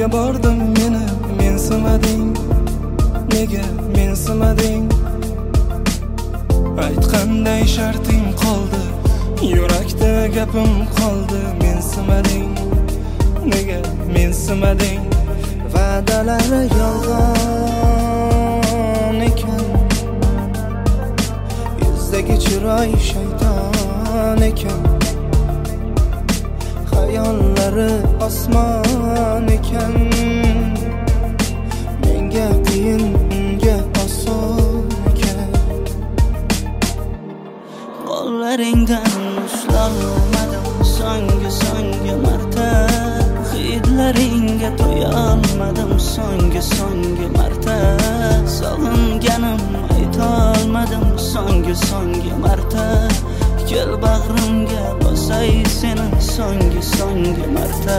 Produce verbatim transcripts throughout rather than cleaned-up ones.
Nega bordim meni mensimading, nega mensimading? Aytganday sharting qoldi, yurakda gapim qoldi. Mensimading, nega mensimading? Va'dalari yolg'on ekan, yuzdagi chiroy shayton ekan, hayollari osmon ekan. Menga qiyin, unga oson ekan. Qo'llaringdan ushlolmadim so'nggi so'nggi marta, hidlaringga to'ya olmadim so'nggi so'nggi marta, sog'inganim aytolmadim so'nggi so'nggi marta. Kel bag'rimga bosay seni so'nggi so'nggi marta.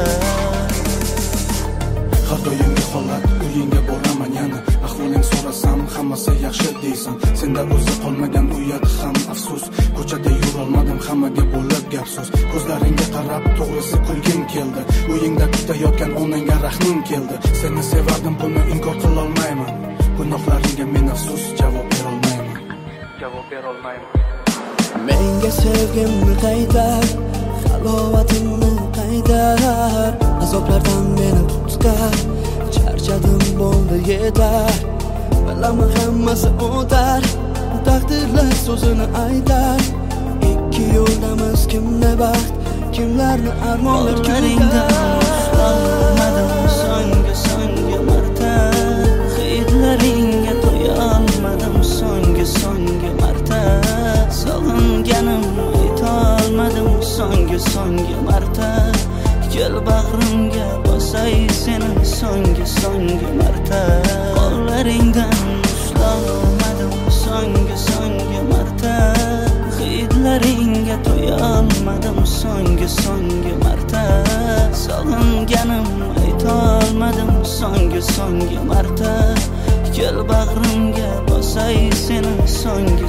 Har doimgi holat uyingga boraman yana, ahvoling so'rasam hammasi yaxshi deysan. Senda o'zi qolmagan uyat ham afsus, ko'chada yurolmadim hammaga bo'lib gap so'z. Ko'zlaringga qarab to'g'risi kulgim keldi, uyingda kutayotgan onangga rahmim keldi. Seni sevardim, buni inkor qilolmayman, gunohlaringga men afsus javob berolmayman, javob berolmayman. Menga sevgimni qaytar, halovatimni qaytar, azoblardan meni qutqar. Charchadim, bo'ldi yetar, bilaman hammasi o'tar, taqdirlar so'zini aytar. Ikki yo'limiz kimni baxt, kimlarni armonlar ko'ringdan ushlolmadim so'nggi so'nggi marta, hidlaringga to'ya olmadim so'nggi so'nggi marta, sog'inganim aytolmadim so'nggi so'nggi marta. Kel bag'rimga bosay seni so'nggi so'nggi marta. Qo'llaringdan ushlolmadim so'nggi so'nggi marta, hidlaringga to'ya olmadim so'nggi so'nggi marta, sog'inganim aytolmadim so'nggi so'nggi marta. Kel bag'rimga bosay seni so'nggi